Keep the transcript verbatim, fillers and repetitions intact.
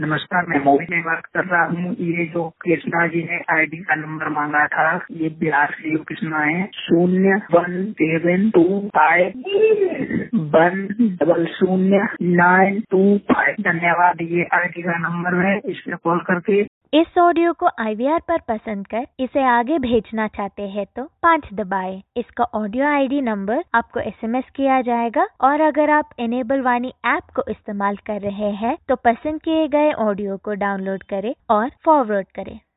नमस्कार, मैं मोहित में बात कर रहा हूँ। ये जो कृष्णा जी ने आईडी का नंबर मांगा था, ये बिहार से यो कृष्णा है। शून्य one seven two five one double शून्य नाइन टू फाइव। धन्यवाद। ये आईडी का नंबर है, इस पे कॉल करके। इस ऑडियो को आई वी आर पर पसंद कर इसे आगे भेजना चाहते हैं तो पाँच दबाएं। इसका ऑडियो आईडी नंबर आपको एसएमएस किया जाएगा और अगर आप इनेबल वाणी ऐप को इस्तेमाल कर रहे हैं तो पसंद किए गए ऑडियो को डाउनलोड करें और फॉरवर्ड करें।